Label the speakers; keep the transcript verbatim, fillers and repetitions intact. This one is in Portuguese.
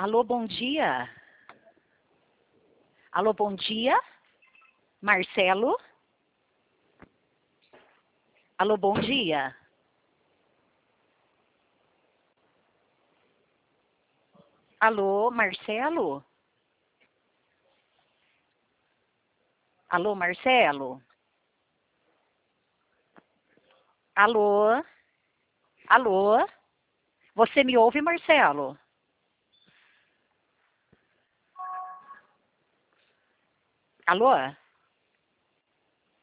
Speaker 1: Alô, bom dia. Alô, bom dia. Marcelo? Alô, bom dia. Alô, Marcelo? Alô, Marcelo? Alô? Alô? Você me ouve, Marcelo? Alô?